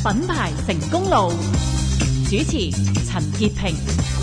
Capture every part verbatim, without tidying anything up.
品牌成功路，主持陳潔平。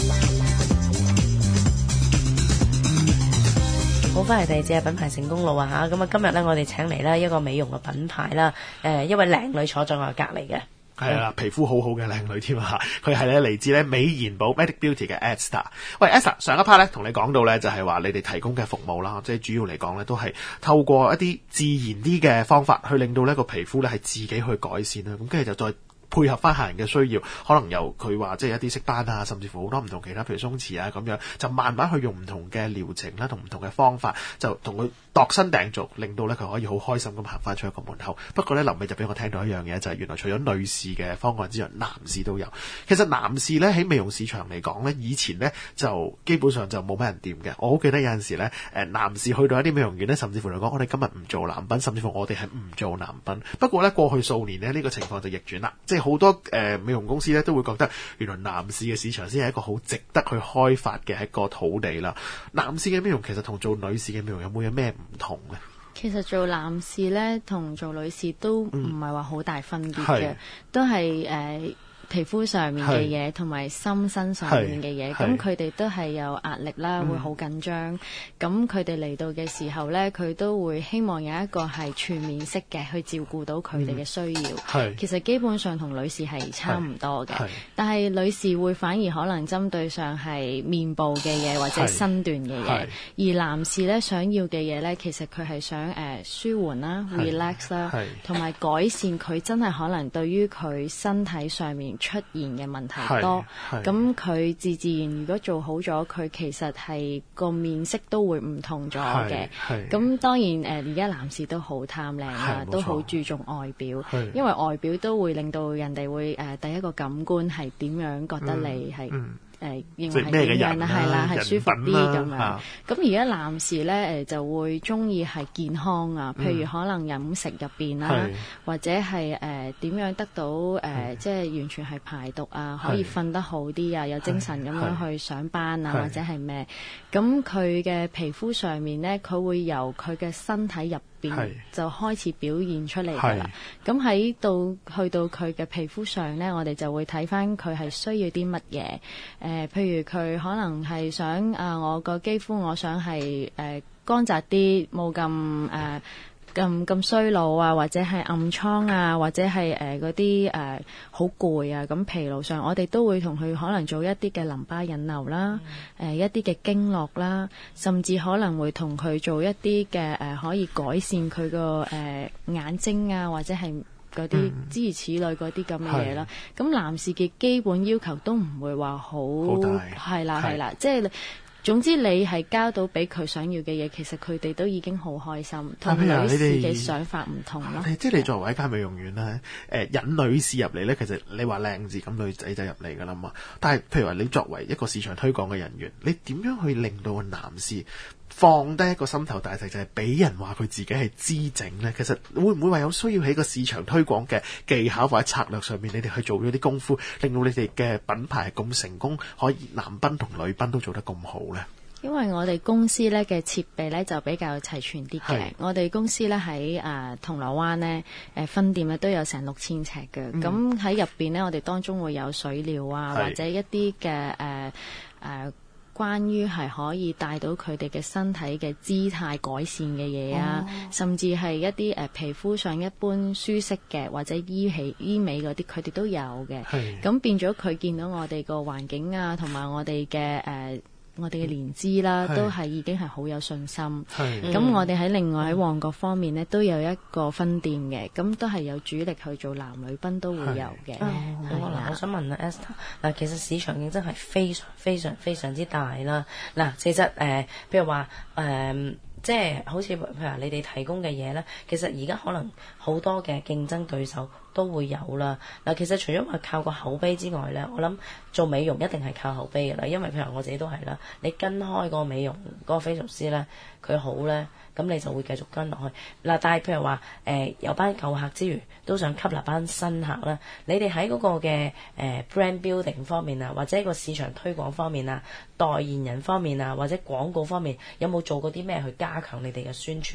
好，翻嚟第二節嘅品牌成功路啊吓，咁啊今日咧我哋請嚟咧一個美容嘅品牌啦，誒一位靚女坐在我隔離嘅。 係啦，皮膚好好嘅靚女添啊！佢係咧嚟自咧美妍寶 Medic Beauty 嘅 Esther。喂 Esther， 上一 part 咧同你講到咧就係話你哋提供嘅服務啦，即係主要嚟講咧都係透過一啲自然啲嘅方法去令到呢個皮膚咧係自己去改善啦。咁跟住就再配合翻客人嘅需要，可能由佢話即係一啲色斑啊，甚至乎好多唔同其他，譬如鬆弛啊咁樣，就慢慢去用唔同嘅療程啦，同唔同嘅方法，就同佢度身訂造，令到咧佢可以好開心咁行翻出一個門口。不過咧臨尾就俾我聽到一樣嘢，就係、是、原來除咗女士嘅方案之外，男士都有。其實男士咧喺美容市場嚟講咧，以前咧就基本上就冇乜人掂嘅。我好記得有陣時咧，誒男士去到一啲美容院咧，甚至乎嚟講，我哋今日唔做男賓，甚至乎我哋係唔做男賓。不過咧過去數年咧呢、這個情況就逆轉啦，即係好多誒、呃、美容公司咧都會覺得原來男士嘅市場先係一個好值得去開發嘅一個土地啦。男士嘅美容其實同做女士嘅美容有冇有咩唔同咧？ 其實做男士咧同做女士都唔係話好大分別嘅， 嗯、 都係誒、呃、皮膚上面嘅嘢同埋心身上面嘅嘢，咁佢哋都係有壓力啦，會好緊張。咁佢哋嚟到嘅時候咧，佢都會希望有一個係全面式嘅去照顧到佢哋嘅需要。 嗯、 其實基本上同女士係差唔多嘅，但係女士會反而可能針對上係面部嘅嘢或者身段嘅嘢，而男士咧想要嘅嘢咧，其實佢係想誒、呃、舒緩啦、relax 啦，同埋改善佢真係可能對於佢身體上面出現嘅問題多。咁佢自自然如果做好咗，佢其實係個面色都會唔同咗嘅。咁當然誒而家男士都好貪靚啦，都好注重外表，因為外表都會令到人哋會誒、呃、第一個感官係點樣覺得你係。嗯嗯誒、呃、認為係點樣啦，係啦，係舒服啲咁樣。咁而家男士咧誒、呃、就會中意係健康啊，譬如可能飲食入邊啦，或者係誒點樣得到誒、呃、即係完全係排毒啊，可以瞓得好啲啊，有精神咁樣去上班啊，或者係咩？咁佢嘅皮膚上面咧，佢會由佢嘅身體入就開始表現出嚟㗎啦。咁喺到去到佢嘅皮膚上咧，我哋就會睇翻佢係需要啲乜嘢。誒、呃，譬如佢可能係想啊、呃，我個肌膚我想係誒、呃、乾燥啲，冇咁誒咁咁衰老啊，或者係暗瘡啊，或者係誒嗰啲誒好攰啊，咁疲勞上，我哋都會同佢可能做一啲嘅淋巴引流啦，誒、嗯呃、一啲嘅經絡啦，甚至可能會同佢做一啲嘅誒可以改善佢個誒眼睛啊，或者係嗰啲諸如此類嗰啲咁嘅嘢啦。咁男士嘅基本要求都唔會話好係啦係啦，即係。總之你係交到俾佢想要嘅嘢，其實佢哋都已經好開心，同女士嘅想法唔同咯。 即係你作為一間美容院咧，誒、呃、引女士入嚟咧，其實你話靚字咁女仔就入嚟噶啦嘛。但係譬如話你作為一個市場推廣嘅人員，你點樣去令到個男士放低一個心頭大石，就係、是、俾人話佢自己係姿整咧？其實會唔會話有需要喺個市場推廣嘅技巧或者策略上面，你哋去做咗啲功夫，令到你哋嘅品牌咁成功，可以男賓同女賓都做得咁好咧？ 因為我哋公司咧嘅設備咧就比較齊全啲嘅，我哋公司咧喺誒銅鑼灣咧誒分店咧都有成六千尺嘅，咁喺入邊咧我哋當中會有水療啊，或者一啲嘅誒誒關於係可以帶到佢哋嘅身體嘅姿態改善嘅嘢啊，哦、甚至係一啲誒、呃、皮膚上一般舒適嘅或者醫起醫美嗰啲，佢哋都有嘅。咁變咗佢見到我哋個環境啊，同埋我哋嘅誒。我哋嘅年資啦，都係已經係好有信心。咁我哋喺另外喺旺角方面呢，都有一個分店嘅，咁都係有主力去做男女賓都會有嘅。 好嗱，我想問啊 Esther， 嗱，其實市場競爭係非常非常非常之大啦。嗱，其實誒、呃，譬如話誒。呃即係好似譬如話你哋提供嘅嘢咧，其實而家可能好多嘅競爭對手都會有啦。嗱，其實除咗話靠個口碑之外咧，我諗做美容一定係靠口碑嘅啦。因為譬如我自己都係啦，你跟開個美容嗰個非常師咧，佢好咧，咁你就會繼續跟落去。嗱，但係譬如話誒、呃、有班舊客之餘，都想吸納班新客啦。你哋喺嗰個嘅誒、呃、brand building 方面啊，或者個市場推廣方面啊，代言人方面啊，或者廣告方面，有冇做過啲咩去加強你哋嘅宣傳呢？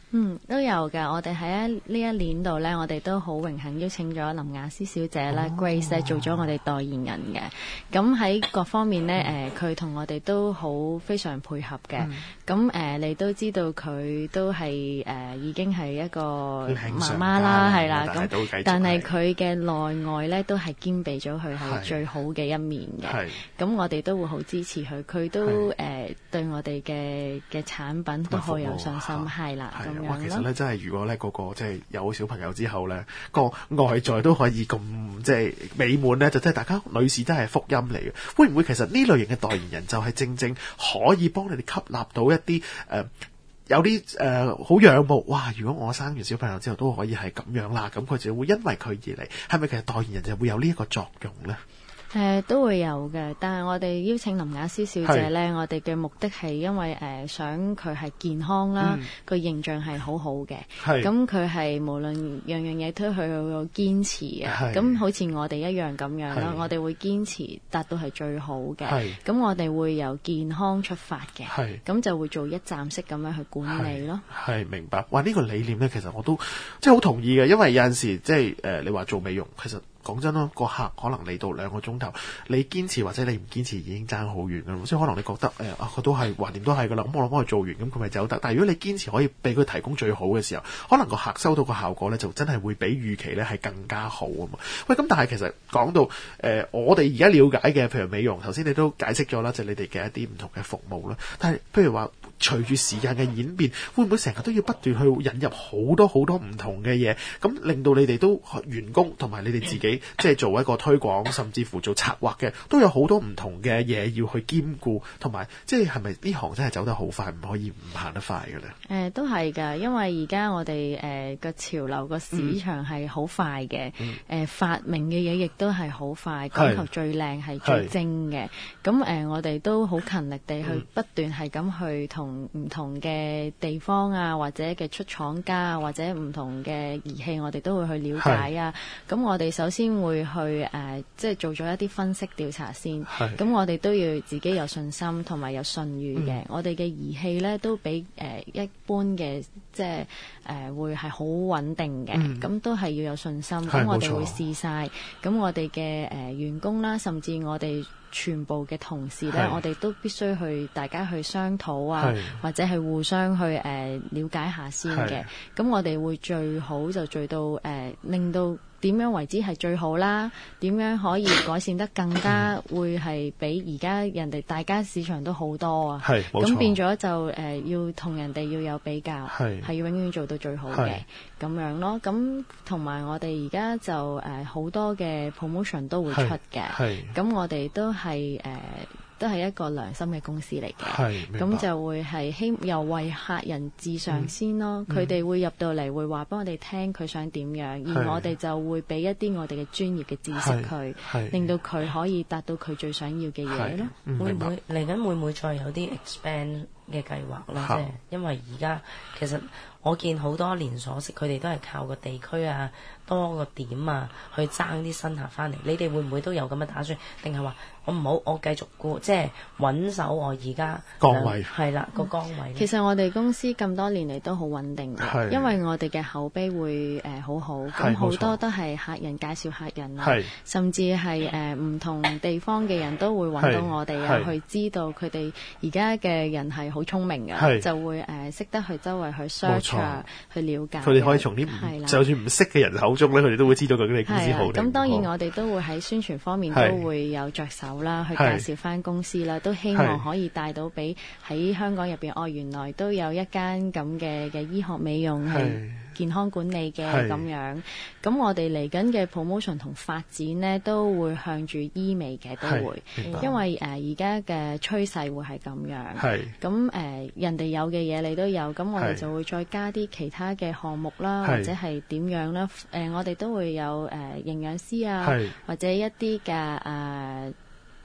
嗯，都有㗎。我哋喺呢一年度咧，我哋都好榮幸邀請咗林雅詩小姐啦、哦、Grace 咧做咗我哋代言人嘅。咁喺各方面咧，誒佢同我哋都好非常配合嘅。咁誒、嗯呃，你都知道佢都係誒、呃、已經係一個媽媽啦，係啦。咁但係佢嘅內外咧都係兼備咗佢係最好嘅一面嘅。咁我哋都會好支持佢，佢都誒、呃、對我哋嘅嘅產品都好有信心，係啦。 哇！其實咧，真係如果咧個個即係有小朋友之後咧，個外在都可以咁即係美滿咧，就真係大家女士真係福音嚟嘅。會唔會其實呢類型嘅代言人就係正正可以幫你哋吸納到一啲誒、呃、有啲誒好仰慕哇！如果我生完小朋友之後都可以係咁樣啦，咁佢就會因為佢而嚟，係咪其實代言人就會有呢一個作用咧？ 誒、呃、都會有嘅，但係我哋邀請林雅詩小姐咧，我哋嘅目的係因為誒、呃、想佢係健康啦，個、嗯、形象係好好嘅。咁佢係無論樣樣嘢都去有堅持啊。咁好似我哋一樣咁樣啦，我哋會堅持達到係最好嘅。咁我哋會由健康出發嘅，咁就會做一站式咁樣去管理咯。係明白。哇！呢、這個理念咧，其實我都即係好同意嘅，因為有陣時即係誒、呃、你話做美容，其實。講真咯，個客可能嚟到兩個鐘頭，你堅持或者你唔堅持已經爭好遠噶啦，所以可能你覺得誒啊，佢都係橫掂都係噶啦，咁我諗幫佢做完，咁佢咪走得。但係如果你堅持可以俾佢提供最好嘅時候，可能個客收到個效果咧，就真係會比預期咧係更加好啊嘛。喂，咁但係其實講到誒、呃，我哋而家了解嘅，譬如美容，頭先你都解釋咗啦，就係、你哋嘅一啲唔同嘅服務啦。但係譬如話，隨住時間嘅演變，會唔會成日都要不斷去引入好多好多唔同嘅嘢，咁令到你哋都員工同埋你哋自己即係做一個推廣，甚至乎做策劃嘅，都有好多唔同嘅嘢要去兼顧，同埋即係係咪呢行真係走得好快，唔可以唔行得快嘅咧？誒、 呃，都係㗎，因為而家我哋誒個潮流個市場係好快嘅，誒、嗯呃、發明嘅嘢亦都係好快，講求最靚係最精嘅。咁誒、呃，我哋都好勤力地去不斷係咁去同唔同嘅地方啊，或者嘅出廠家啊，或者唔同嘅儀器，我哋都會去了解啊。咁我哋首先會去誒、呃，即係做咗一啲分析調查先。咁我哋都要自己有信心同埋有信譽嘅、嗯。我哋嘅儀器咧都比誒、呃、一般嘅即係誒、呃、會係好穩定嘅。咁、嗯、都係要有信心。咁我哋會試晒。咁我哋嘅誒員工啦，甚至我哋全部嘅同事咧，我哋都必須去大家去商討啊，或者係互相去誒、呃、了解下先嘅。咁我哋會最好就做到誒、呃，令到點樣為之係最好啦？點樣可以改善得更加會係比而家人哋大家市場都好多啊？係，冇錯。咁變咗就誒、呃、要同人哋要有比較，係係要永遠做到最好嘅咁樣咯。咁同埋我哋而家就誒好、呃、多嘅 promotion 都會出嘅，係咁我哋都係誒。呃都係一個良心嘅公司嚟嘅，咁就會係希又為客人至上先咯。佢、嗯、哋會入到嚟會話俾我哋聽佢想點樣，而我哋就會俾一啲我哋嘅專業嘅知識佢，令到佢可以達到佢最想要嘅嘢咯。 會唔會嚟緊會唔會再有啲 expand 嘅計劃啦？即係因為而家其實我見好多連鎖式，佢哋都係靠個地區啊，多個點啊去爭啲新客翻嚟。你哋會唔會都有咁嘅打算？定係話我唔好，我繼續顧，即係穩守我而家崗位係啦個崗位。 其實我哋公司咁多年嚟都好穩定嘅，因為我哋嘅口碑會誒、呃、好好，咁好多都係客人介紹客人啦，甚至係誒唔同地方嘅人都會揾到我哋啊，去知道佢哋而家嘅人係好聰明嘅，就會誒識、呃、得去周圍去 search 啊，去了解。佢哋可以從啲就算唔識嘅人口中咧，佢哋都會知道究竟你公司好定唔好。咁當然我哋都會喺宣傳方面都會有着手啦，去介紹翻公司啦，都希望可以帶到俾喺香港入邊，哦，原來都有一間咁嘅嘅醫學美容係健康管理嘅咁樣。咁我哋嚟緊嘅 promotion 同發展呢，都會向住醫美嘅都會，因為誒而家嘅趨勢會係咁樣。咁誒、呃、人哋有嘅嘢你都有，咁我哋就會再加啲其他嘅項目啦，或者係點樣啦？誒、呃、我哋都會有誒營養師啊，或者一啲嘅誒。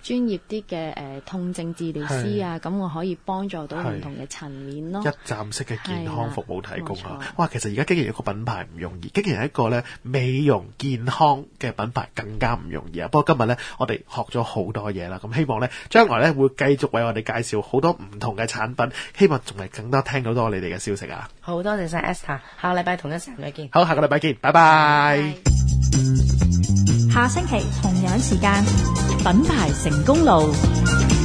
專業啲嘅誒痛症治療師啊，咁我可以幫助到唔同嘅層面咯。 一站式嘅健康服務提供啊！哇，其實而家經營一個品牌唔容易，經營一個咧美容健康嘅品牌更加唔容易啊！不過今日咧，我哋學咗好多嘢啦，咁希望咧將來咧會繼續為我哋介紹好多唔同嘅產品，希望仲係更多聽到多你哋嘅消息啊！ 好多謝晒 Esther， 下個禮拜同一時間再見。 好，下個禮拜見，拜拜。 下星期同樣時間，品牌成功路。